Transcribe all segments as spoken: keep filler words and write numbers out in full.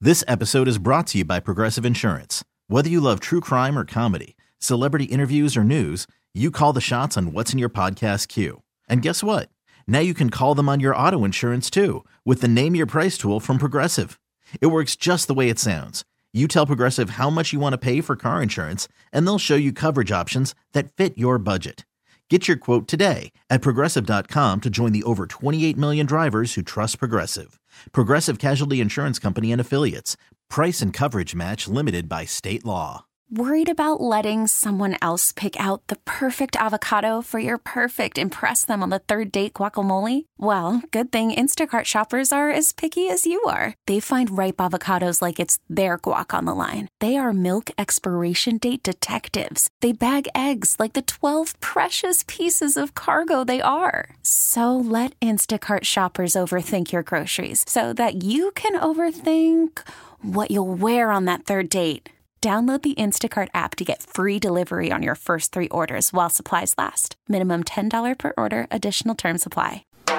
This episode is brought to you by Progressive Insurance. Whether you love true crime or comedy, celebrity interviews or news, you call the shots on what's in your podcast queue. And guess what? Now you can call them on your auto insurance too with the Name Your Price tool from Progressive. It works just the way it sounds. You tell Progressive how much you want to pay for car insurance, and they'll show you coverage options that fit your budget. Get your quote today at Progressive dot com to join the over twenty-eight million drivers who trust Progressive. Progressive Casualty Insurance Company and Affiliates. Price and coverage match limited by state law. Worried about letting someone else pick out the perfect avocado for your perfect impress them on the third date guacamole? Well, good thing Instacart shoppers are as picky as you are. They find ripe avocados like it's their guac on the line. They are milk expiration date detectives. They bag eggs like the twelve precious pieces of cargo they are. So let Instacart shoppers overthink your groceries so that you can overthink what you'll wear on that third date. Download the Instacart app to get free delivery on your first three orders while supplies last. Minimum ten dollars per order. Additional terms apply.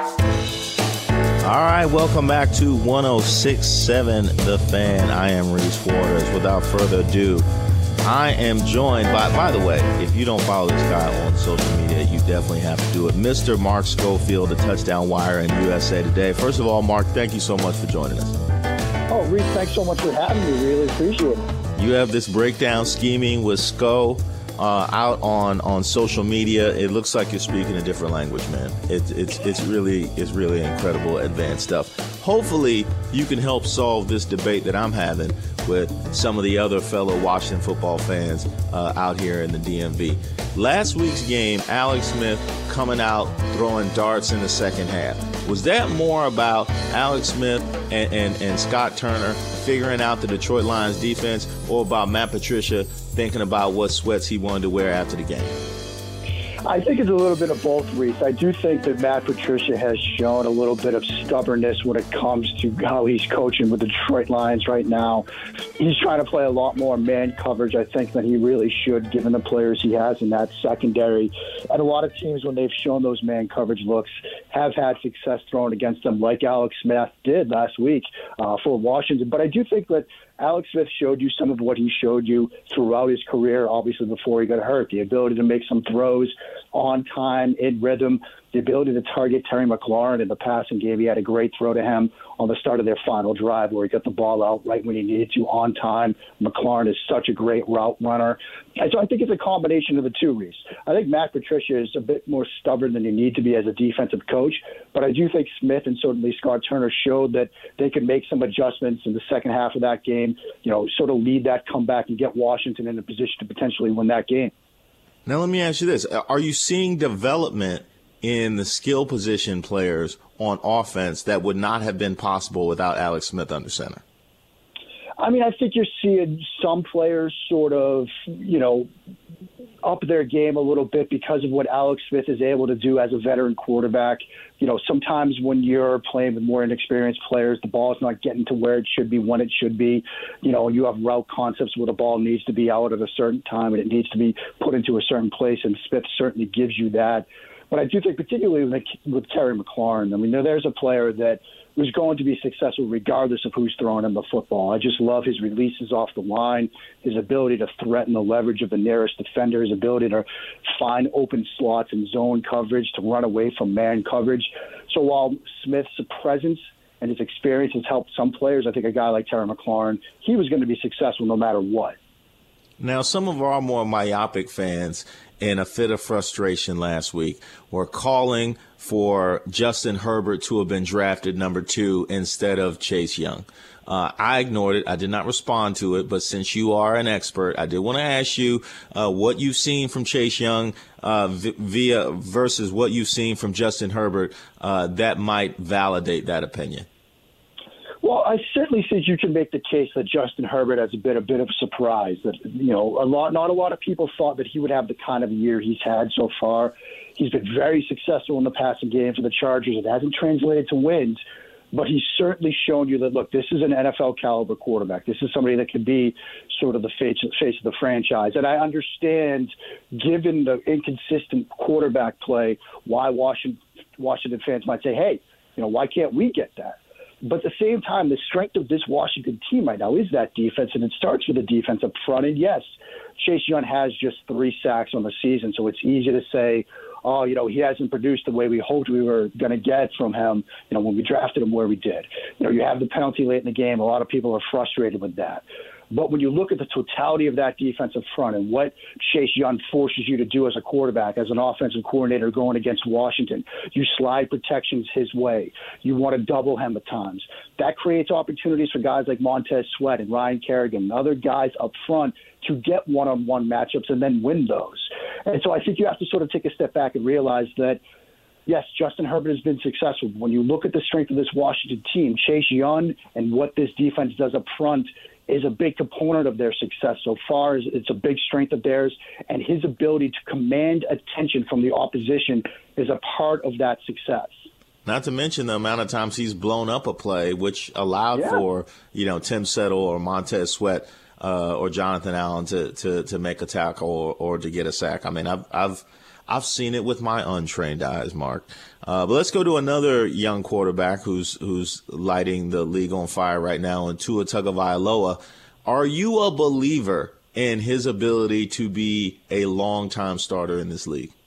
All right, welcome back to one oh six point seven The Fan. I am Reese Waters. Without further ado, I am joined by, by the way, if you don't follow this guy on social media, you definitely have to do it. Mister Mark Schofield, the Touchdown Wire and U S A Today. First of all, Mark, thank you so much for joining us. Oh, Reese, thanks so much for having me. Really appreciate it. You have this breakdown scheming with Sco uh, out on, on social media. It looks like you're speaking a different language, man. It, it's it's really it's really incredible advanced stuff. Hopefully, you can help solve this debate that I'm having with some of the other fellow Washington football fans uh, out here in the D M V. Last week's game, Alex Smith coming out throwing darts in the second half. Was that more about Alex Smith and, and, and Scott Turner figuring out the Detroit Lions defense, or about Matt Patricia thinking about what sweats he wanted to wear after the game? I think it's a little bit of both, Reese. I do think that Matt Patricia has shown a little bit of stubbornness when it comes to how he's coaching with the Detroit Lions right now. He's trying to play a lot more man coverage, I think, than he really should, given the players he has in that secondary. And a lot of teams, when they've shown those man coverage looks, have had success thrown against them, like Alex Smith did last week uh, for Washington. But I do think that Alex Smith showed you some of what he showed you throughout his career, obviously before he got hurt. The ability to make some throws on time, in rhythm, the ability to target Terry McLaurin in the passing game. He had a great throw to him on the start of their final drive where he got the ball out right when he needed to on time. McLaurin is such a great route runner. And so I think it's a combination of the two, Reese. I think Matt Patricia is a bit more stubborn than you need to be as a defensive coach, but I do think Smith and certainly Scott Turner showed that they could make some adjustments in the second half of that game, you know, sort of lead that comeback and get Washington in a position to potentially win that game. Now, let me ask you this. Are you seeing development in the skill position players on offense that would not have been possible without Alex Smith under center? I mean, I think you're seeing some players sort of, you know, up their game a little bit because of what Alex Smith is able to do as a veteran quarterback. You know, sometimes when you're playing with more inexperienced players, the ball is not getting to where it should be when it should be. You know, you have route concepts where the ball needs to be out at a certain time and it needs to be put into a certain place, and Smith certainly gives you that. But I do think particularly with, with Terry McLaurin, I mean, there's a player that was going to be successful regardless of who's throwing him the football. I just love his releases off the line, his ability to threaten the leverage of the nearest defender, his ability to find open slots and zone coverage, to run away from man coverage. So while Smith's presence and his experience has helped some players, I think a guy like Terry McLaurin, he was going to be successful no matter what. Now, some of our more myopic fans, in a fit of frustration last week, were calling for Justin Herbert to have been drafted number two instead of Chase Young. Uh, I ignored it. I did not respond to it. But since you are an expert, I did want to ask you uh, what you've seen from Chase Young uh, via versus what you've seen from Justin Herbert uh, that might validate that opinion. Well, I certainly think you can make the case that Justin Herbert has been a bit of a surprise. That, you know, a lot, not a lot of people thought that he would have the kind of year he's had so far. He's been very successful in the passing game for the Chargers. It hasn't translated to wins, but he's certainly shown you that, look, this is an N F L caliber quarterback. This is somebody that can be sort of the face, face of the franchise. And I understand, given the inconsistent quarterback play, why Washington, Washington fans might say, hey, you know, why can't we get that? But at the same time, the strength of this Washington team right now is that defense, and it starts with the defense up front. And yes, Chase Young has just three sacks on the season, so it's easy to say, oh, you know, he hasn't produced the way we hoped we were going to get from him, you know, when we drafted him where we did. You know, you have the penalty late in the game. A lot of people are frustrated with that. But when you look at the totality of that defensive front and what Chase Young forces you to do as a quarterback, as an offensive coordinator going against Washington, you slide protections his way. You want to double him at times. That creates opportunities for guys like Montez Sweat and Ryan Kerrigan and other guys up front to get one-on-one matchups and then win those. And so I think you have to sort of take a step back and realize that, yes, Justin Herbert has been successful. When you look at the strength of this Washington team, Chase Young and what this defense does up front is a big component of their success so far. It's a big strength of theirs, and his ability to command attention from the opposition is a part of that success. Not to mention the amount of times he's blown up a play, which allowed yeah. for, you know, Tim Settle or Montez Sweat uh, or Jonathan Allen to, to, to make a tackle or, or to get a sack. I mean, I've I've I've seen it with my untrained eyes, Mark. Uh, but let's go to another young quarterback who's who's lighting the league on fire right now, in Tua Tagovailoa. Are you a believer in his ability to be a long-time starter in this league?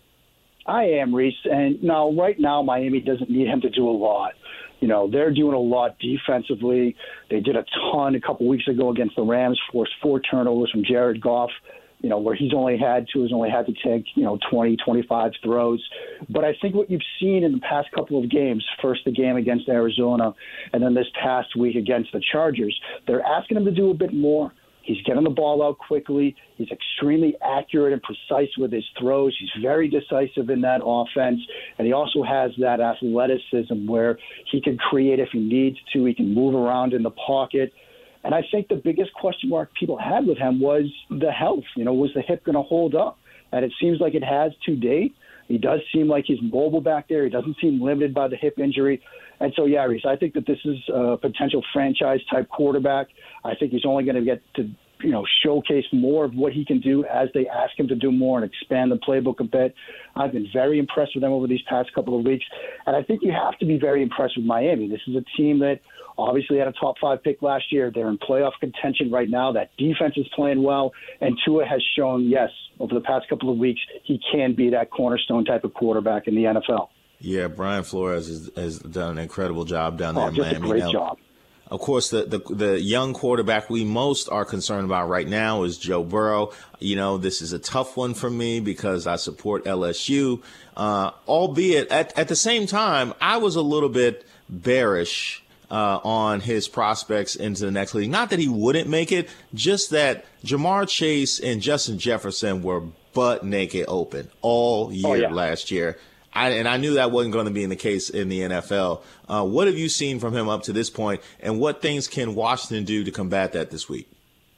I am, Reese. And now, right now, Miami doesn't need him to do a lot. You know, they're doing a lot defensively. They did a ton a couple weeks ago against the Rams, forced four turnovers from Jared Goff, you know, where he's only had to, has only had to take, you know, twenty, twenty-five throws. But I think what you've seen in the past couple of games, first the game against Arizona, and then this past week against the Chargers, they're asking him to do a bit more. He's getting the ball out quickly. He's extremely accurate and precise with his throws. He's very decisive in that offense. And he also has that athleticism where he can create if he needs to. He can move around in the pocket. And I think the biggest question mark people had with him was the health. You know, was the hip going to hold up? And it seems like it has to date. He does seem like he's mobile back there. He doesn't seem limited by the hip injury. And so, yeah, Reese, I think that this is a potential franchise-type quarterback. I think he's only going to get to, you know, showcase more of what he can do as they ask him to do more and expand the playbook a bit. I've been very impressed with them over these past couple of weeks. And I think you have to be very impressed with Miami. This is a team that obviously had a top five pick last year. They're in playoff contention right now. That defense is playing well. And Tua has shown, yes, over the past couple of weeks, he can be that cornerstone type of quarterback in the N F L. Yeah, Brian Flores has, has done an incredible job down there oh, in just Miami. A great now, job. Of course, the, the the young quarterback we most are concerned about right now is Joe Burrow. You know, this is a tough one for me because I support L S U, uh, albeit at, at the same time, I was a little bit bearish uh, on his prospects into the next league. Not that he wouldn't make it, just that Jamar Chase and Justin Jefferson were butt naked open all year oh, yeah. last year. I, and I knew that wasn't going to be in the case in the N F L. Uh, what have you seen from him up to this point, and what things can Washington do to combat that this week?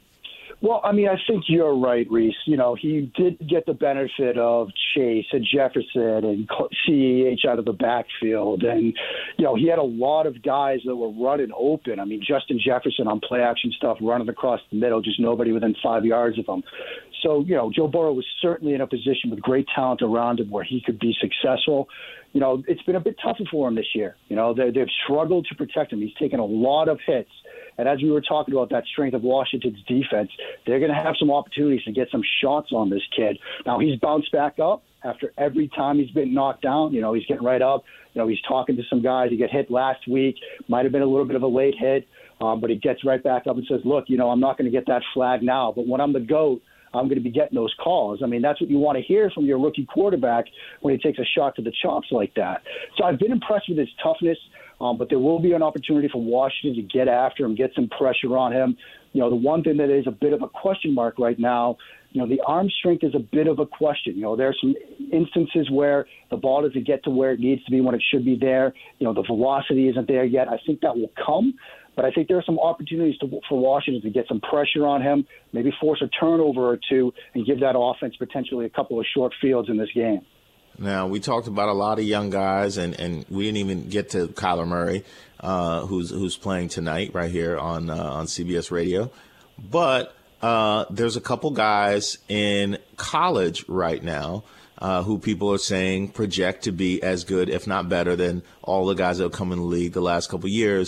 Well, I mean, I think you're right, Reese. You know, he did get the benefit of Chase and Jefferson and C E H out of the backfield. And, you know, he had a lot of guys that were running open. I mean, Justin Jefferson on play action stuff, running across the middle, just nobody within five yards of him. So, you know, Joe Burrow was certainly in a position with great talent around him where he could be successful. You know, it's been a bit tougher for him this year. You know, they've struggled to protect him. He's taken a lot of hits. And as we were talking about that strength of Washington's defense, they're going to have some opportunities to get some shots on this kid. Now, he's bounced back up after every time he's been knocked down. You know, he's getting right up. You know, he's talking to some guys. He got hit last week. Might have been a little bit of a late hit, um, but he gets right back up and says, look, you know, I'm not going to get that flag now, but when I'm the GOAT, I'm going to be getting those calls. I mean, that's what you want to hear from your rookie quarterback when he takes a shot to the chops like that. So I've been impressed with his toughness, um, but there will be an opportunity for Washington to get after him, get some pressure on him. You know, the one thing that is a bit of a question mark right now, you know, the arm strength is a bit of a question. You know, there are some instances where the ball doesn't get to where it needs to be when it should be there. You know, the velocity isn't there yet. I think that will come. But I think there are some opportunities to, for Washington to get some pressure on him, maybe force a turnover or two, and give that offense potentially a couple of short fields in this game. Now, we talked about a lot of young guys, and, and we didn't even get to Kyler Murray, uh, who's who's playing tonight right here on uh, on C B S Radio. But uh, there's a couple guys in college right now uh, who people are saying project to be as good, if not better, than all the guys that have come in the league the last couple of years.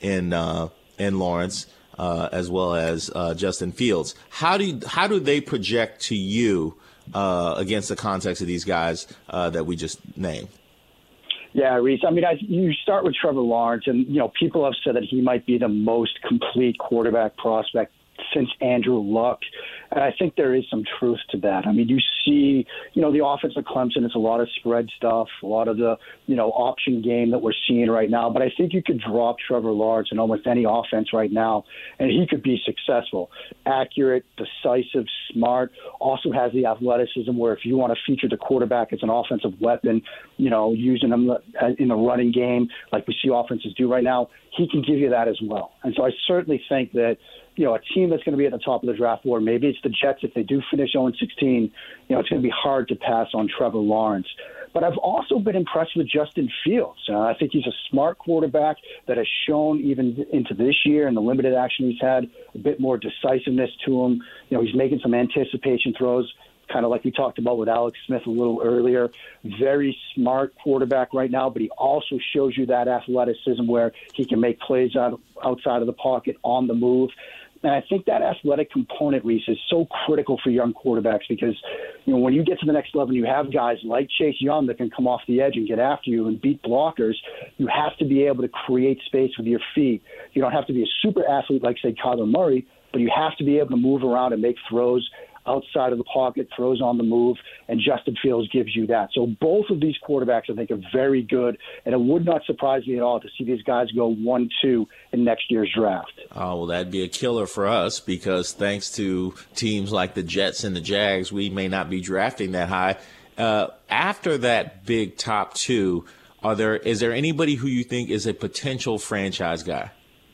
in uh, in Lawrence, uh, as well as uh, Justin Fields. How do you, how do they project to you uh, against the context of these guys uh, that we just named? Yeah, Reese. I mean, I, you start with Trevor Lawrence, and, you know, people have said that he might be the most complete quarterback prospect since Andrew Luck. And I think there is some truth to that. I mean, you see, you know, the offense of Clemson, it's a lot of spread stuff, a lot of the, you know, option game that we're seeing right now. But I think you could drop Trevor Lawrence in almost any offense right now, and he could be successful. Accurate, decisive, smart, also has the athleticism where if you want to feature the quarterback as an offensive weapon, you know, using him in the running game like we see offenses do right now, he can give you that as well. And so I certainly think that, you know, a team that's going to be at the top of the draft board, maybe it's the Jets. If they do finish oh and sixteen, you know, it's going to be hard to pass on Trevor Lawrence. But I've also been impressed with Justin Fields. Uh, I think he's a smart quarterback that has shown even into this year and the limited action he's had a bit more decisiveness to him. You know, he's making some anticipation throws, kind of like we talked about with Alex Smith a little earlier. Very smart quarterback right now, but he also shows you that athleticism where he can make plays out, outside of the pocket, on the move. And I think that athletic component, Reese, is so critical for young quarterbacks because, you know, when you get to the next level, you have guys like Chase Young that can come off the edge and get after you and beat blockers. You have to be able to create space with your feet. You don't have to be a super athlete like, say, Kyler Murray, but you have to be able to move around and make throws outside of the pocket, throws on the move, and Justin Fields gives you that. So both of these quarterbacks, I think, are very good, and it would not surprise me at all to see these guys go one two in next year's draft. Oh, well, that'd be a killer for us because thanks to teams like the Jets and the Jags, we may not be drafting that high. Uh, after that big top two, are there is there anybody who you think is a potential franchise guy?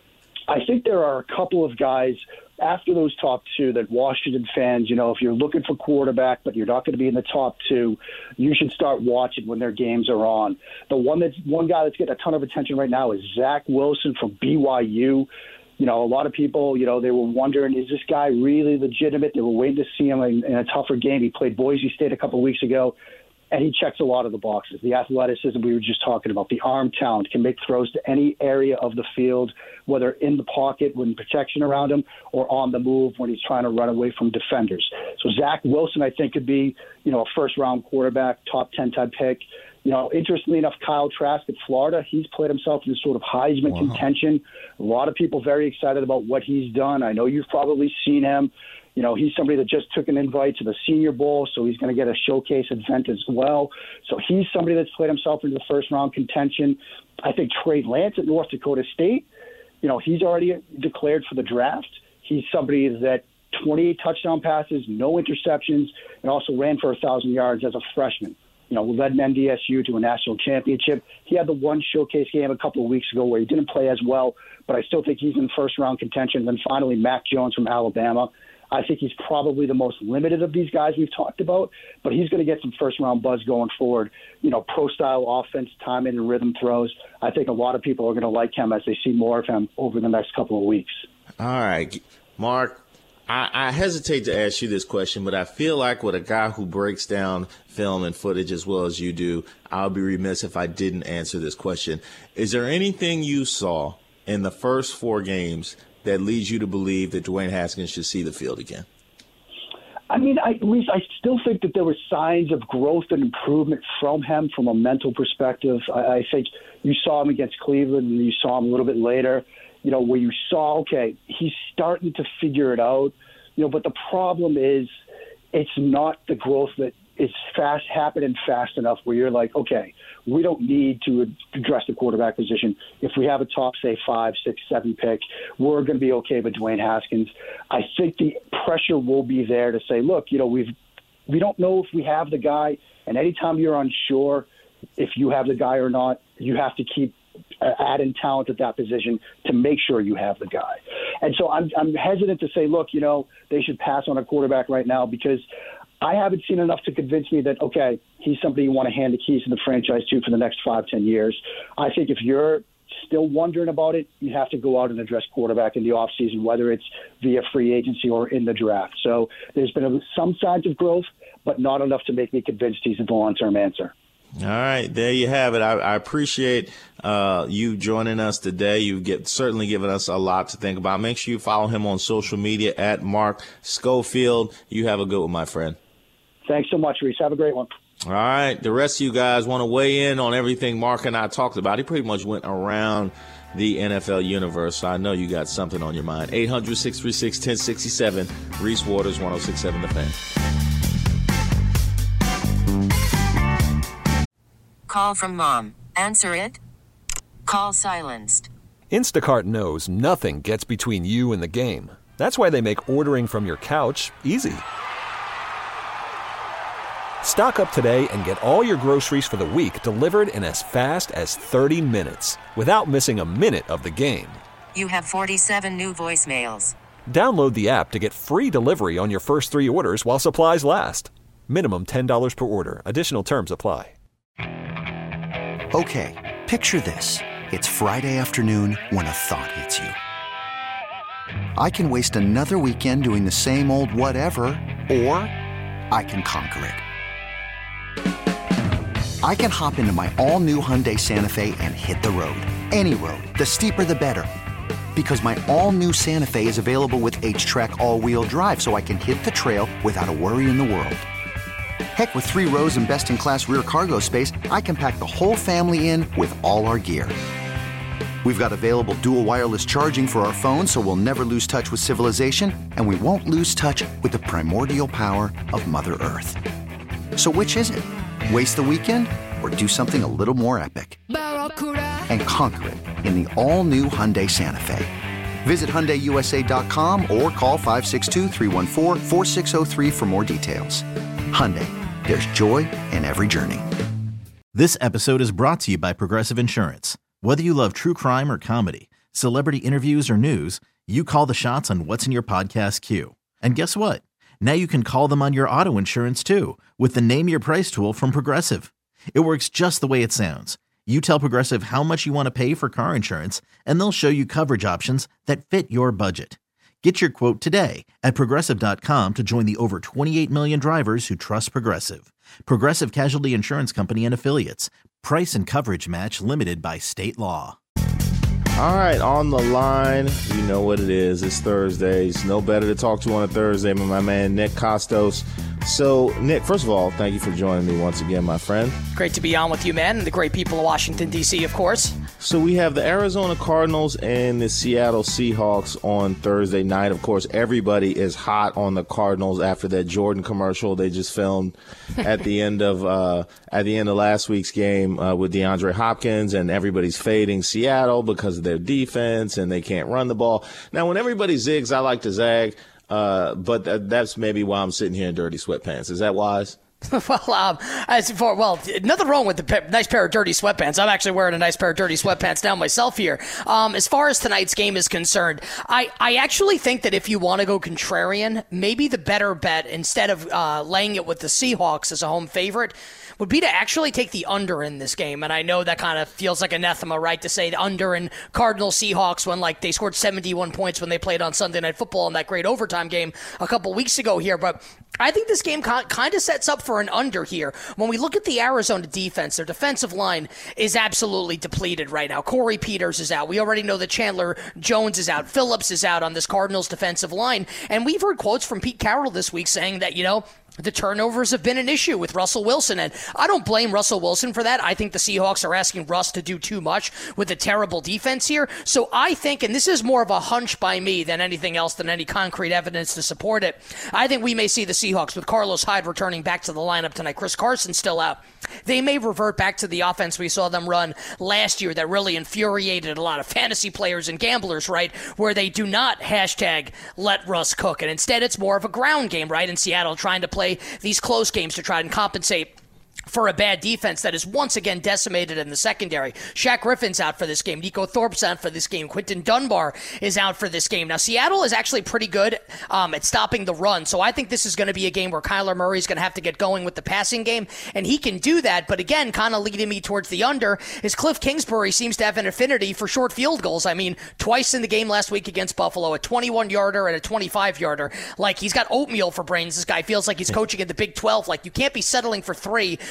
I think there are a couple of guys after those top two that Washington fans, you know, if you're looking for quarterback, but you're not going to be in the top two, you should start watching when their games are on. The one that's one guy that's getting a ton of attention right now is Zach Wilson from B Y U. You know, a lot of people, you know, they were wondering, is this guy really legitimate? They were waiting to see him in, in a tougher game. He played Boise State a couple of weeks ago. And he checks a lot of the boxes. The athleticism we were just talking about, the arm talent, can make throws to any area of the field, whether in the pocket with protection around him or on the move when he's trying to run away from defenders. So Zach Wilson, I think, could be, you know, a first-round quarterback, top ten type pick. You know, interestingly enough, Kyle Trask at Florida, he's played himself in sort of Heisman wow. contention. A lot of people very excited about what he's done. I know you've probably seen him. You know, he's somebody that just took an invite to the Senior Bowl, so he's going to get a showcase event as well. So he's somebody that's played himself into the first-round contention. I think Trey Lance at North Dakota State, you know, he's already declared for the draft. He's somebody that twenty-eight touchdown passes, no interceptions, and also ran for one thousand yards as a freshman. You know, led an N D S U to a national championship. He had the one showcase game a couple of weeks ago where he didn't play as well, but I still think he's in first-round contention. And then finally, Mac Jones from Alabama. I think he's probably the most limited of these guys we've talked about, but he's going to get some first-round buzz going forward. You know, pro-style offense, timing and rhythm throws. I think a lot of people are going to like him as they see more of him over the next couple of weeks. All right, Mark, I, I hesitate to ask you this question, but I feel like with a guy who breaks down film and footage as well as you do, I'll be remiss if I didn't answer this question. Is there anything you saw in the first four games that leads you to believe that Dwayne Haskins should see the field again? I mean, I, Reese, I still think that there were signs of growth and improvement from him from a mental perspective. I, I think you saw him against Cleveland and you saw him a little bit later, you know, where you saw, okay, he's starting to figure it out, you know, but the problem is it's not the growth that is fast happening fast enough where you're like, okay, we don't need to address the quarterback position. If we have a top, say, five, six, seven pick, we're going to be okay with Dwayne Haskins. I think the pressure will be there to say, look, you know, we've we don't know if we have the guy, and anytime you're unsure if you have the guy or not, you have to keep adding talent at that position to make sure you have the guy. And so I'm I'm hesitant to say, look, you know, they should pass on a quarterback right now because I haven't seen enough to convince me that, okay, he's somebody you want to hand the keys to the franchise to for the next five, ten years. I think if you're still wondering about it, you have to go out and address quarterback in the offseason, whether it's via free agency or in the draft. So there's been a, some signs of growth, but not enough to make me convinced he's the long-term answer. All right, there you have it. I, I appreciate uh, you joining us today. You've get, certainly given us a lot to think about. Make sure you follow him on social media at Mark Schofield. You have a good one, my friend. Thanks so much, Reese. Have a great one. All right, the rest of you guys want to weigh in on everything Mark and I talked about. He pretty much went around the N F L universe, so I know you got something on your mind. eight hundred, six three six, one oh six seven, Reese Waters, one oh six point seven The Fan. Call from mom. Answer it. Call silenced. Instacart knows nothing gets between you and the game. That's why they make ordering from your couch easy. Stock up today and get all your groceries for the week delivered in as fast as thirty minutes without missing a minute of the game. You have forty-seven new voicemails. Download the app to get free delivery on your first three orders while supplies last. Minimum ten dollars per order. Additional terms apply. Okay, picture this. It's Friday afternoon when a thought hits you. I can waste another weekend doing the same old whatever, or I can conquer it. I can hop into my all-new Hyundai Santa Fe and hit the road. Any road. The steeper, the better. Because my all-new Santa Fe is available with H-Track all-wheel drive, so I can hit the trail without a worry in the world. Heck, with three rows and best-in-class rear cargo space, I can pack the whole family in with all our gear. We've got available dual wireless charging for our phones, so we'll never lose touch with civilization, and we won't lose touch with the primordial power of Mother Earth. So which is it? Waste the weekend or do something a little more epic? And conquer it in the all-new Hyundai Santa Fe. Visit Hyundai U S A dot com or call five six two, three one four, four six zero three for more details. Hyundai, there's joy in every journey. This episode is brought to you by Progressive Insurance. Whether you love true crime or comedy, celebrity interviews or news, you call the shots on what's in your podcast queue. And guess what? Now you can call them on your auto insurance too with the Name Your Price tool from Progressive. It works just the way it sounds. You tell Progressive how much you want to pay for car insurance, and they'll show you coverage options that fit your budget. Get your quote today at Progressive dot com to join the over twenty-eight million drivers who trust Progressive. Progressive Casualty Insurance Company and Affiliates. Price and coverage match limited by state law. All right, on the line, you know what it is. It's Thursdays. No better to talk to on a Thursday than my man, Nick Kostos. So, Nick, first of all, thank you for joining me once again, my friend. Great to be on with you, man, and the great people of Washington, D C, of course. So we have the Arizona Cardinals and the Seattle Seahawks on Thursday night. Of course, everybody is hot on the Cardinals after that Jordan commercial they just filmed at the end of uh, at the end of last week's game uh, with DeAndre Hopkins, and everybody's fading Seattle because of their defense and they can't run the ball. Now, when everybody zigs, I like to zag. Uh, but th- that's maybe why I'm sitting here in dirty sweatpants. Is that wise? well, um, as for well, nothing wrong with the pe- nice pair of dirty sweatpants. I'm actually wearing a nice pair of dirty sweatpants now myself here. Um, as far as tonight's game is concerned, I, I actually think that if you want to go contrarian, maybe the better bet, instead of uh, laying it with the Seahawks as a home favorite, would be to actually take the under in this game. And I know that kind of feels like anathema, right, to say the under in Cardinals Seahawks when like they scored seventy-one points when they played on Sunday Night Football in that great overtime game a couple weeks ago here. But I think this game kind of sets up for an under here. When we look at the Arizona defense, their defensive line is absolutely depleted right now. Corey Peters is out. We already know that Chandler Jones is out. Phillips is out on this Cardinals defensive line. And we've heard quotes from Pete Carroll this week saying that, you know, the turnovers have been an issue with Russell Wilson, and I don't blame Russell Wilson for that. I think the Seahawks are asking Russ to do too much with a terrible defense here. So I think, and this is more of a hunch by me than anything else, than any concrete evidence to support it, I think we may see the Seahawks with Carlos Hyde returning back to the lineup tonight. Chris Carson still out. They may revert back to the offense we saw them run last year that really infuriated a lot of fantasy players and gamblers, right, where they do not hashtag let Russ cook, and instead it's more of a ground game, right, in Seattle trying to play these close games to try and compensate for a bad defense that is once again decimated in the secondary. Shaq Griffin's out for this game. Nico Thorpe's out for this game. Quinton Dunbar is out for this game. Now, Seattle is actually pretty good um, at stopping the run, so I think this is going to be a game where Kyler Murray's going to have to get going with the passing game, and he can do that, but again, kind of leading me towards the under is Cliff Kingsbury seems to have an affinity for short field goals. I mean, twice in the game last week against Buffalo, a twenty-one-yarder and a twenty-five-yarder. Like, he's got oatmeal for brains. This guy feels like he's coaching in the Big twelve. Like, you can't be settling for three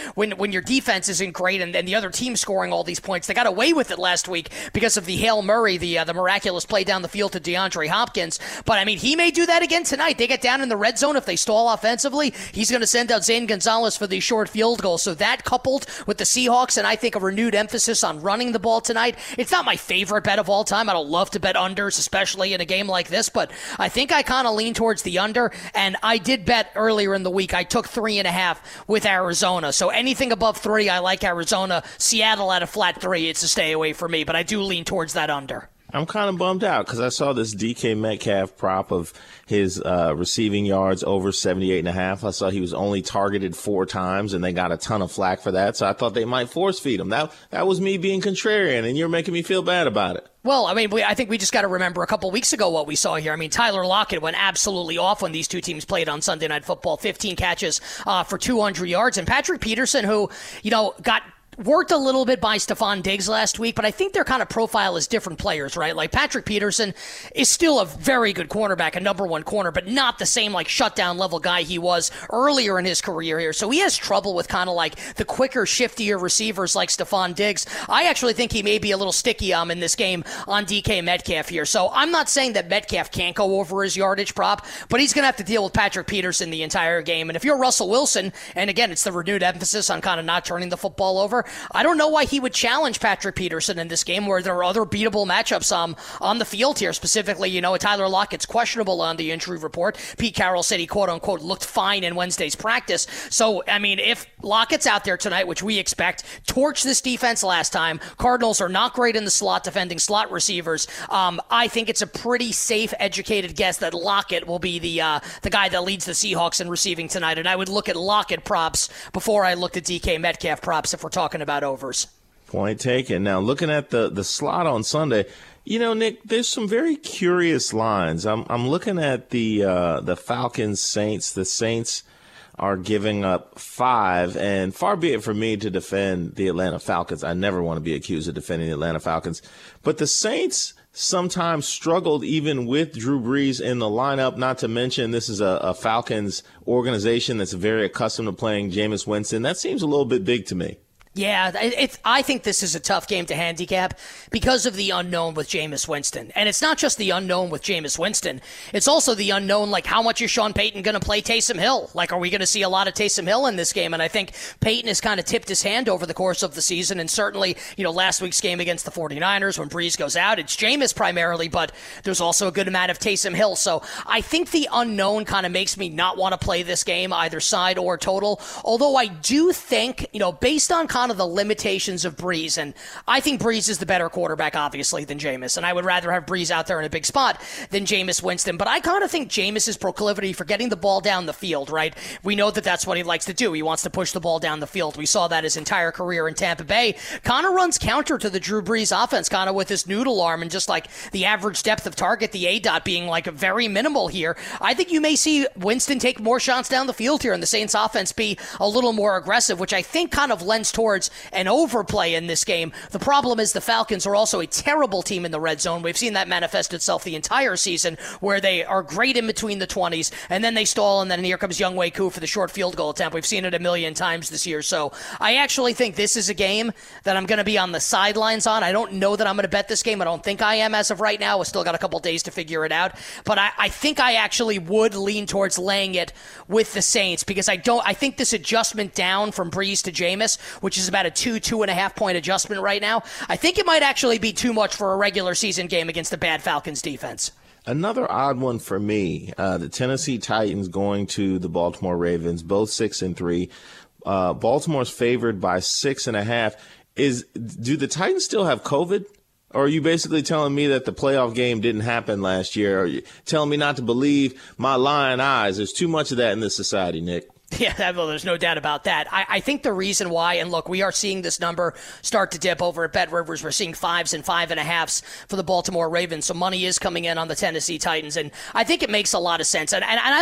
when when your defense isn't great and, and the other team scoring all these points. They got away with it last week because of the Hail Murray, the uh, the miraculous play down the field to DeAndre Hopkins. But, I mean, he may do that again tonight. They get down in the red zone. If they stall offensively, he's going to send out Zane Gonzalez for the short field goal. So that coupled with the Seahawks and I think a renewed emphasis on running the ball tonight, it's not my favorite bet of all time. I don't love to bet unders, especially in a game like this, but I think I kind of lean towards the under, and I did bet earlier in the week. I took three and a half with Arizona. So anything above three, I like Arizona. Seattle at a flat three, it's a stay away for me, but I do lean towards that under. I'm kind of bummed out because I saw this D K Metcalf prop of his uh, receiving yards over seventy-eight and a half. I saw he was only targeted four times, and they got a ton of flack for that. So I thought they might force feed him. That that was me being contrarian, and you're making me feel bad about it. Well, I mean, we, I think we just got to remember a couple weeks ago what we saw here. I mean, Tyler Lockett went absolutely off when these two teams played on Sunday Night Football. fifteen catches uh, for two hundred yards. And Patrick Peterson, who, you know, got worked a little bit by Stephon Diggs last week, but I think their kind of profile is different players, right? Like Patrick Peterson is still a very good cornerback, a number one corner, but not the same like shutdown level guy he was earlier in his career here. So he has trouble with kind of like the quicker, shiftier receivers like Stephon Diggs. I actually think he may be a little sticky um in this game on D K Metcalf here. So I'm not saying that Metcalf can't go over his yardage prop, but he's going to have to deal with Patrick Peterson the entire game. And if you're Russell Wilson, and again, it's the renewed emphasis on kind of not turning the football over, I don't know why he would challenge Patrick Peterson in this game where there are other beatable matchups um, on the field here. Specifically, you know, Tyler Lockett's questionable on the injury report. Pete Carroll said he, quote-unquote, looked fine in Wednesday's practice. So, I mean, if Lockett's out there tonight, which we expect, torched this defense last time. Cardinals are not great in the slot defending slot receivers. Um, I think it's a pretty safe, educated guess that Lockett will be the uh, the guy that leads the Seahawks in receiving tonight. And I would look at Lockett props before I looked at D K Metcalf props if we're talking about overs. Point taken. Now, looking at the, the slot on Sunday, you know, Nick, there's some very curious lines. I'm I'm looking at the uh, the Falcons Saints. The Saints are giving up five, and far be it from me to defend the Atlanta Falcons. I never want to be accused of defending the Atlanta Falcons. But the Saints sometimes struggled even with Drew Brees in the lineup, not to mention this is a, a Falcons organization that's very accustomed to playing Jameis Winston. That seems a little bit big to me. Yeah, it's, I think this is a tough game to handicap because of the unknown with Jameis Winston. And it's not just the unknown with Jameis Winston. It's also the unknown, like, how much is Sean Payton going to play Taysom Hill? Like, are we going to see a lot of Taysom Hill in this game? And I think Payton has kind of tipped his hand over the course of the season. And certainly, you know, last week's game against the 49ers when Brees goes out, it's Jameis primarily, but there's also a good amount of Taysom Hill. So I think the unknown kind of makes me not want to play this game, either side or total. Although I do think, you know, based on kind of the limitations of Brees, and I think Brees is the better quarterback, obviously, than Jameis, and I would rather have Brees out there in a big spot than Jameis Winston, but I kind of think Jameis's proclivity for getting the ball down the field, right? We know that that's what he likes to do. He wants to push the ball down the field. We saw that his entire career in Tampa Bay. Kind of runs counter to the Drew Brees offense, kind of with his noodle arm and just like the average depth of target, the A DOT being like very minimal here. I think you may see Winston take more shots down the field here and the Saints offense be a little more aggressive, which I think kind of lends towards an overplay in this game. The problem is the Falcons are also a terrible team in the red zone. We've seen that manifest itself the entire season where they are great in between the twenties and then they stall and then here comes Younghoe Koo for the short field goal attempt. We've seen it a million times this year. So I actually think this is a game that I'm going to be on the sidelines on. I don't know that I'm going to bet this game. I don't think I am as of right now. I've still got a couple days to figure it out. But I, I think I actually would lean towards laying it with the Saints because I don't. I think this adjustment down from Brees to Jameis, which is about a two, two and a half point adjustment right now, I think it might actually be too much for a regular season game against a bad Falcons defense. Another odd one for me, uh, the Tennessee Titans going to the Baltimore Ravens, both six and three. Uh, Baltimore's favored by six and a half. Is do the Titans still have COVID? Or are you basically telling me that the playoff game didn't happen last year? Or are you telling me not to believe my lying eyes? There's too much of that in this society, Nick. Yeah, well, there's no doubt about that. I, I think the reason why, and look, we are seeing this number start to dip over at BetRivers. We're seeing fives and five and a halves for the Baltimore Ravens. So money is coming in on the Tennessee Titans, and I think it makes a lot of sense. And, and, and I don't,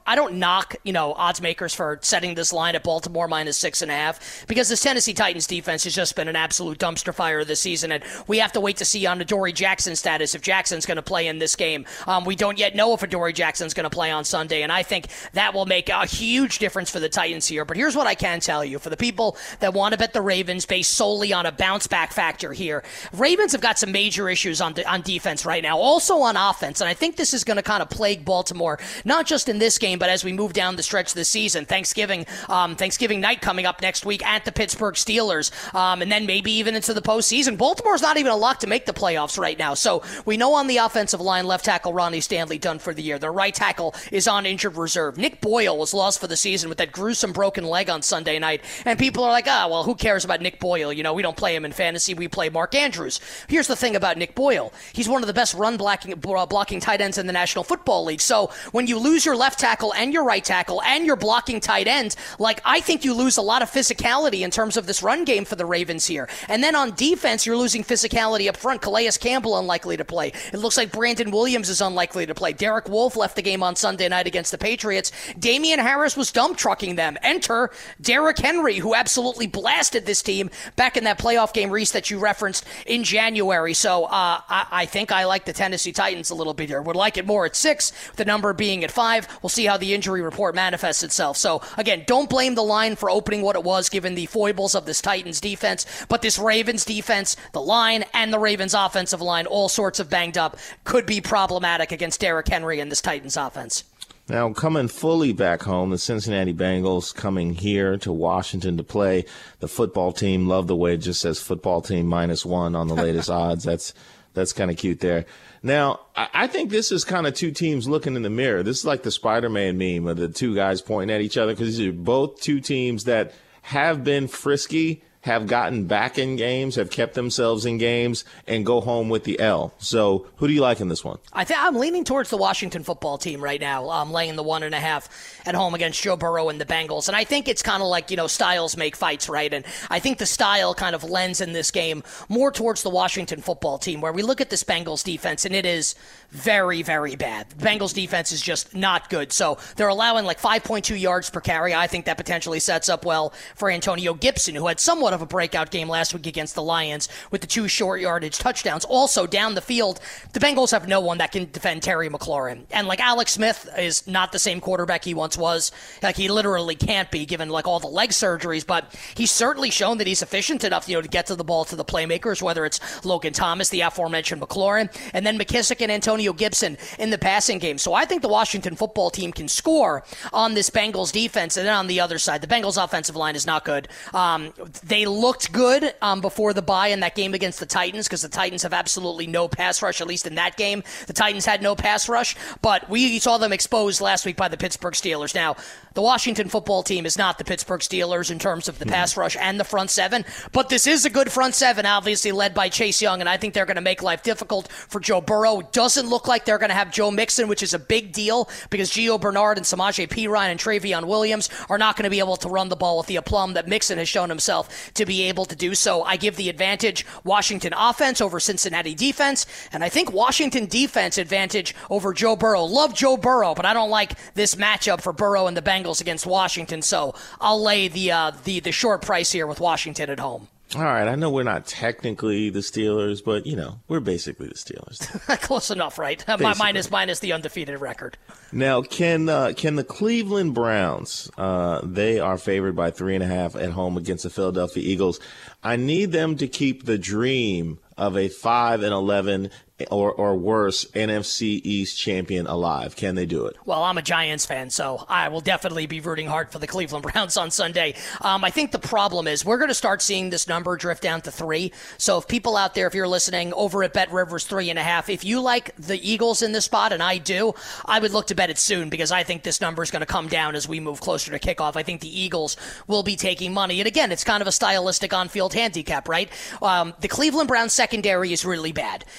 I don't knock, you know, odds makers for setting this line at Baltimore minus six and a half, because this Tennessee Titans defense has just been an absolute dumpster fire this season, and we have to wait to see on Adoree Jackson's status if Jackson's going to play in this game. Um, we don't yet know if Adoree Jackson's going to play on Sunday, and I think that will make a huge difference for the Titans here. But here's what I can tell you. For the people that want to bet the Ravens based solely on a bounce-back factor here, Ravens have got some major issues on, de- on defense right now, also on offense, and I think this is going to kind of plague Baltimore, not just in this game, but as we move down the stretch this season. Thanksgiving um, Thanksgiving night coming up next week at the Pittsburgh Steelers, um, and then maybe even into the postseason. Baltimore's not even a lock to make the playoffs right now, so we know on the offensive line, left tackle Ronnie Stanley done for the year. Their right tackle is on injured reserve. Nick Boyle was lost for the season with that gruesome broken leg on Sunday night, and people are like, ah, well, who cares about Nick Boyle? You know, we don't play him in fantasy. We play Mark Andrews. Here's the thing about Nick Boyle. He's one of the best run blocking, blocking tight ends in the National Football League. So when you lose your left tackle and your right tackle and your blocking tight end, like, I think you lose a lot of physicality in terms of this run game for the Ravens here. And then on defense, you're losing physicality up front. Calais Campbell unlikely to play. It looks like Brandon Williams is unlikely to play. Derek Wolfe left the game on Sunday night against the Patriots. Damian Harris was dump trucking them. Enter Derrick Henry, who absolutely blasted this team back in that playoff game, Reese, that you referenced in January. So uh, I, I think I like the Tennessee Titans a little bit here. Would like it more at six, the number being at five. We'll see how the injury report manifests itself. So again, don't blame the line for opening what it was given the foibles of this Titans defense, but this Ravens defense, the line, and the Ravens offensive line, all sorts of banged up, could be problematic against Derrick Henry and this Titans offense. Now, coming fully back home, the Cincinnati Bengals coming here to Washington to play the football team. Love the way it just says football team minus one on the latest odds. That's that's kind of cute there. Now, I think this is kind of two teams looking in the mirror. This is like the Spider-Man meme of the two guys pointing at each other, because these are both two teams that have been frisky, have gotten back in games, have kept themselves in games, and go home with the L. So who do you like in this one? I think I'm leaning towards the Washington football team right now. I'm laying the one and a half at home against Joe Burrow and the Bengals. And I think it's kind of like, you know, styles make fights, right? And I think the style kind of lends in this game more towards the Washington football team, where we look at this Bengals defense, and it is very, very bad. The Bengals defense is just not good. So they're allowing like five point two yards per carry. I think that potentially sets up well for Antonio Gibson, who had somewhat of a breakout game last week against the Lions with the two short yardage touchdowns. Also down the field, the Bengals have no one that can defend Terry McLaurin. And like Alex Smith is not the same quarterback he once was. Like, he literally can't be, given like all the leg surgeries, but he's certainly shown that he's efficient enough, you know, to get to the ball to the playmakers, whether it's Logan Thomas, the aforementioned McLaurin, and then McKissick and Antonio Gibson in the passing game. So I think the Washington football team can score on this Bengals defense. And then on the other side, the Bengals offensive line is not good. Um, they looked good um, before the bye in that game against the Titans, because the Titans have absolutely no pass rush, at least in that game. The Titans had no pass rush, but we saw them exposed last week by the Pittsburgh Steelers. Now, the Washington football team is not the Pittsburgh Steelers in terms of the mm-hmm. pass rush and the front seven, but this is a good front seven, obviously led by Chase Young, and I think they're going to make life difficult for Joe Burrow. Doesn't look like they're going to have Joe Mixon, which is a big deal, because Gio Bernard and Samaje Perine and Travion Williams are not going to be able to run the ball with the aplomb that Mixon has shown himself to be able to do. So I give the advantage Washington offense over Cincinnati defense, and I think Washington defense advantage over Joe Burrow. Love Joe Burrow, but I don't like this matchup for Burrow and the Bengals against Washington, so I'll lay the uh, the the short price here with Washington at home. All right, I know we're not technically the Steelers, but, you know, we're basically the Steelers. Close enough, right? minus, minus the undefeated record. Now, can uh, can the Cleveland Browns, uh, they are favored by three and a half at home against the Philadelphia Eagles. I need them to keep the dream of a five and eleven or or worse N F C East champion alive. Can they do it? Well, I'm a Giants fan, so I will definitely be rooting hard for the Cleveland Browns on Sunday. Um, I think the problem is we're going to start seeing this number drift down to three. So if people out there, if you're listening over at Bet Rivers three and a half, if you like the Eagles in this spot, and I do, I would look to bet it soon, because I think this number is going to come down as we move closer to kickoff. I think the Eagles will be taking money. And again, it's kind of a stylistic on-field handicap, right? Um, the Cleveland Browns secondary is really bad, and we have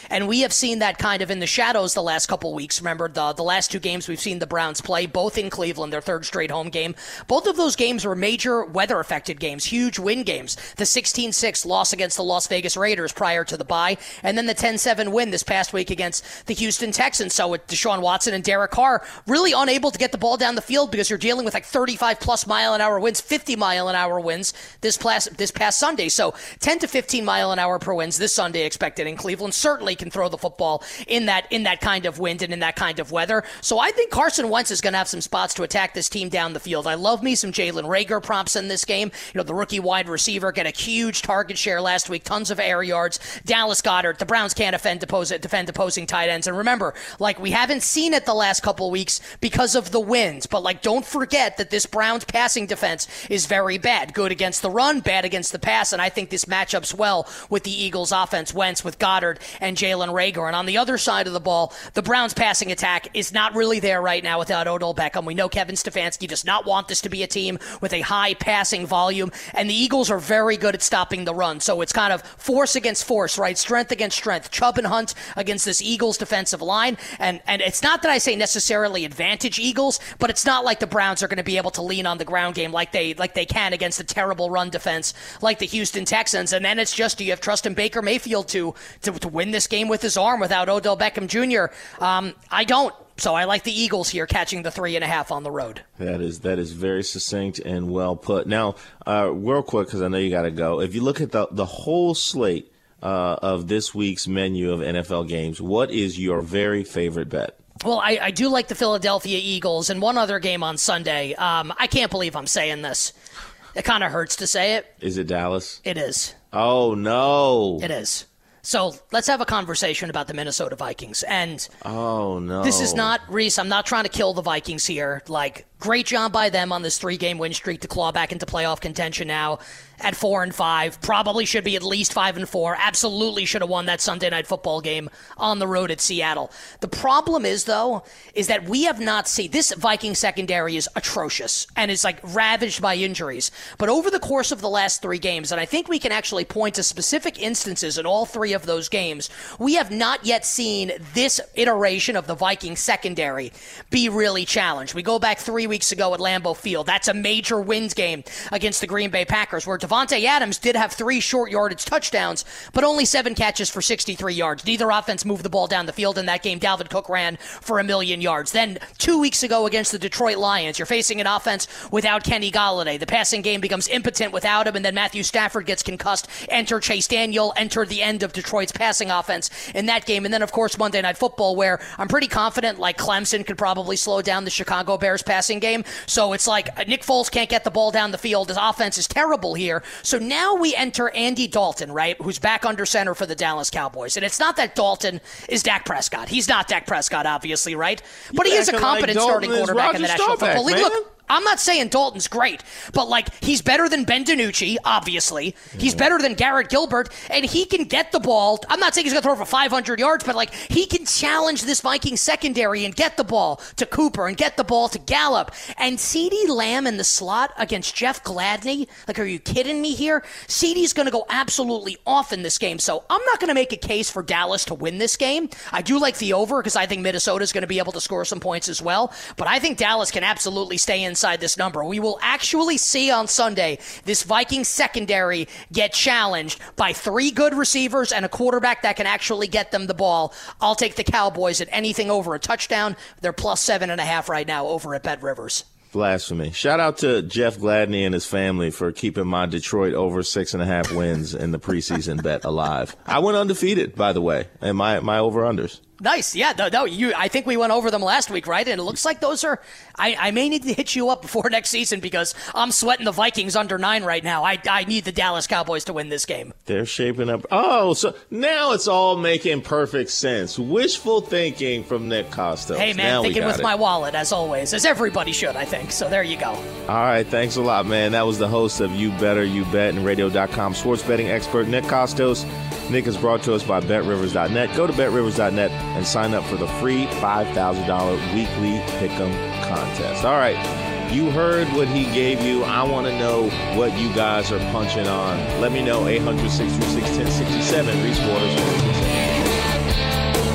have seen that kind of in the shadows the last couple weeks. Remember, the, the last two games we've seen the Browns play, both in Cleveland, their third straight home game. Both of those games were major weather-affected games, huge win games. The sixteen six loss against the Las Vegas Raiders prior to the bye, and then the ten seven win this past week against the Houston Texans. So with Deshaun Watson and Derek Carr really unable to get the ball down the field because you're dealing with like thirty-five plus mile an hour winds, fifty mile an hour winds this past, this past Sunday. So ten to fifteen mile an hour per winds this Sunday expected in Cleveland. Certainly can throw the football in that in that kind of wind and in that kind of weather. So I think Carson Wentz is going to have some spots to attack this team down the field. I love me some Jalen Reagor props in this game. You know, the rookie wide receiver get a huge target share last week, tons of air yards. Dallas Goedert, the Browns can't defend, defend opposing tight ends. And remember, like, we haven't seen it the last couple weeks because of the winds, but like, don't forget that this Browns passing defense is very bad. Good against the run, bad against the pass, and I think this matchups well with the Eagles offense, Wentz with Goddard and Jalen Reagor. And on the other side of the ball, the Browns passing attack is not really there right now without Odell Beckham. We know Kevin Stefanski does not want this to be a team with a high passing volume, and the Eagles are very good at stopping the run. So it's kind of force against force, right? Strength against strength. Chubb and Hunt against this Eagles defensive line. And and it's not that I say necessarily advantage Eagles, but it's not like the Browns are going to be able to lean on the ground game like they like they can against a terrible run defense like the Houston Texans. And then it's just, do you have trust in Baker Mayfield to to, to win this game with his arm without Odell Beckham Junior? Um, I don't. So I like the Eagles here catching the three and a half on the road. That is that is very succinct and well put. Now, uh, real quick, because I know you got to go. If you look at the the whole slate uh, of this week's menu of N F L games, what is your very favorite bet? Well, I, I do like the Philadelphia Eagles and one other game on Sunday. Um, I can't believe I'm saying this. It kind of hurts to say it. Is it Dallas? It is. Oh, no. It is. So let's have a conversation about the Minnesota Vikings. And oh no, this is not, Reese, I'm not trying to kill the Vikings here. Like, great job by them on this three-game win streak to claw back into playoff contention now at four and five. Probably should be at least five and four. Absolutely should have won that Sunday Night Football game on the road at Seattle. The problem is, though, is that we have not seen this Viking secondary is atrocious and is like ravaged by injuries. But over the course of the last three games, and I think we can actually point to specific instances in all three of those games, we have not yet seen this iteration of the Viking secondary be really challenged. We go back three weeks ago at Lambeau Field. That's a major wins game against the Green Bay Packers, where Devontae Adams did have three short yardage touchdowns, but only seven catches for sixty-three yards. Neither offense moved the ball down the field in that game. Dalvin Cook ran for a million yards. Then two weeks ago against the Detroit Lions, you're facing an offense without Kenny Golladay. The passing game becomes impotent without him, and then Matthew Stafford gets concussed. Enter Chase Daniel. Enter the end of Detroit's passing offense in that game. And then, of course, Monday Night Football, where I'm pretty confident, like, Clemson could probably slow down the Chicago Bears passing game. So it's like Nick Foles can't get the ball down the field. His offense is terrible here. So now we enter Andy Dalton, right, who's back under center for the Dallas Cowboys. And it's not that Dalton is Dak Prescott. He's not Dak Prescott, obviously, right? But he is a competent like starting quarterback in the National Football League. Look, I'm not saying Dalton's great, but, like, he's better than Ben DiNucci, obviously. He's better than Garrett Gilbert, and he can get the ball. I'm not saying he's going to throw for five hundred yards, but, like, he can challenge this Viking secondary and get the ball to Cooper and get the ball to Gallup. And CeeDee Lamb in the slot against Jeff Gladney, like, are you kidding me here? CeeDee's going to go absolutely off in this game, so I'm not going to make a case for Dallas to win this game. I do like the over because I think Minnesota's going to be able to score some points as well, but I think Dallas can absolutely stay inside this number. We will actually see on Sunday this Viking secondary get challenged by three good receivers and a quarterback that can actually get them the ball. I'll take the Cowboys at anything over a touchdown. They're plus seven and a half right now over at Bet Rivers. Blasphemy. Shout out to Jeff Gladney and his family for keeping my Detroit over six and a half wins in the preseason bet alive. I went undefeated, by the way, and my, my over-unders. Nice. Yeah, no, no, you. I think we went over them last week, right? And it looks like those are, I, I may need to hit you up before next season because I'm sweating the Vikings under nine right now. I, I need the Dallas Cowboys to win this game. They're shaping up. Oh, so now it's all making perfect sense. Wishful thinking from Nick Kostos. Hey, man, now thinking with it. my wallet, as always, as everybody should, I think. So there you go. All right. Thanks a lot, man. That was the host of You Better You Bet and radio dot com sports betting expert Nick Kostos. Nick is brought to us by Bet Rivers dot net. Go to Bet Rivers dot net and sign up for the free five thousand dollars weekly Pick'em contest. All right, you heard what he gave you. I want to know what you guys are punching on. Let me know, eight hundred, six two six, one oh six seven, Reese Waters.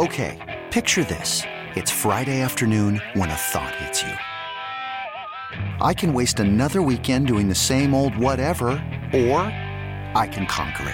Okay, picture this. It's Friday afternoon when a thought hits you. I can waste another weekend doing the same old whatever, or I can conquer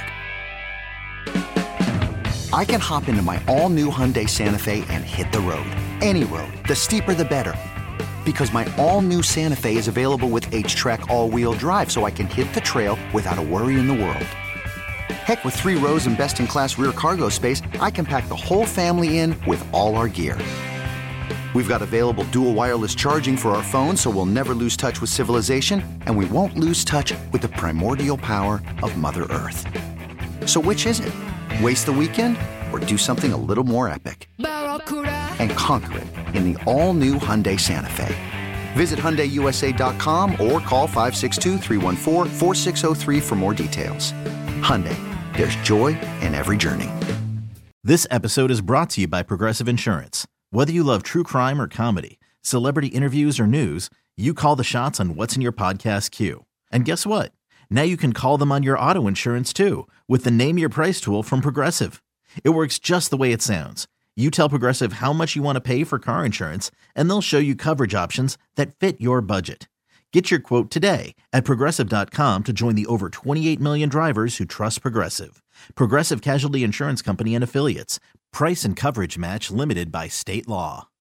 it. I can hop into my all-new Hyundai Santa Fe and hit the road. Any road. The steeper the better. Because my all-new Santa Fe is available with H-Track all-wheel drive, so I can hit the trail without a worry in the world. Heck, with three rows and best-in-class rear cargo space, I can pack the whole family in with all our gear. We've got available dual wireless charging for our phones, so we'll never lose touch with civilization, and we won't lose touch with the primordial power of Mother Earth. So which is it? Waste the weekend or do something a little more epic? And conquer it in the all-new Hyundai Santa Fe. Visit Hyundai U S A dot com or call five six two, three one four, four six zero three for more details. Hyundai, there's joy in every journey. This episode is brought to you by Progressive Insurance. Whether you love true crime or comedy, celebrity interviews or news, you call the shots on what's in your podcast queue. And guess what? Now you can call them on your auto insurance too with the Name Your Price tool from Progressive. It works just the way it sounds. You tell Progressive how much you want to pay for car insurance, and they'll show you coverage options that fit your budget. Get your quote today at Progressive dot com to join the over twenty-eight million drivers who trust Progressive. Progressive Casualty Insurance Company and Affiliates. Price and coverage match limited by state law.